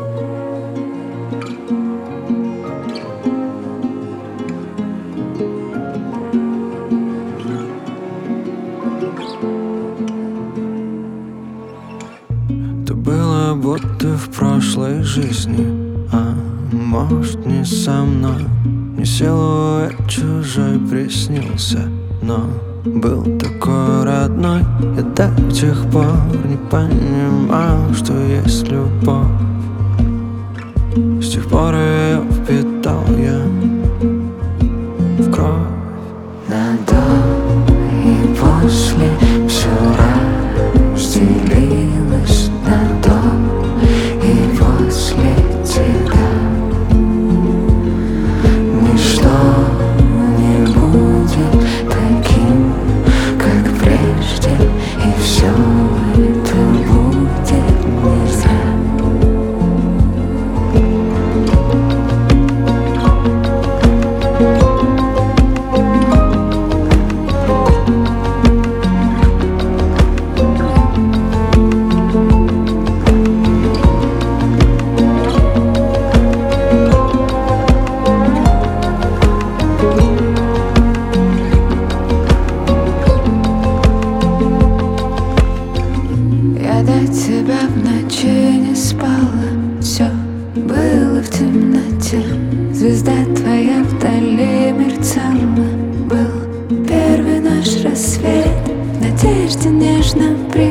Это было будто в прошлой жизни, а может не со мной. Мне силуэт чужой приснился, но был такой родной. Я до тех пор не понимал, что есть любовь. С тех пор ее впитал я в кровь. На до и после все разделилось на до и после тебя. Ничто не будет таким, как прежде, и все это будет не зря. Я до тебя в ночи не спала, все было в темноте. Звезда твоя вдали мерцала. Был первый наш рассвет, в надежде нежно при